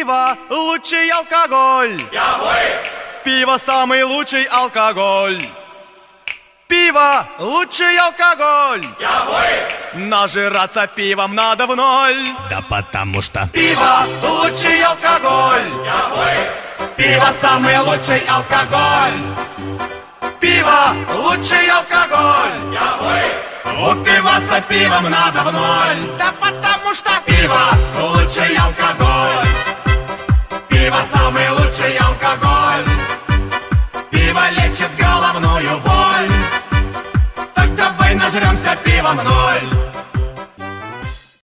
Пиво лучший алкоголь. Пиво самый лучший алкоголь. Пиво лучший алкоголь. Нажираться пивом надо в ноль. Да потому что пиво лучший алкоголь. Пиво самый лучший алкоголь. Пиво лучший алкоголь. Упиваться пивом надо в ноль. Да потому что пиво лучший алкоголь. Пиво самый лучший алкоголь. Пиво лечит головную боль. Так давай нажремся пивом в ноль.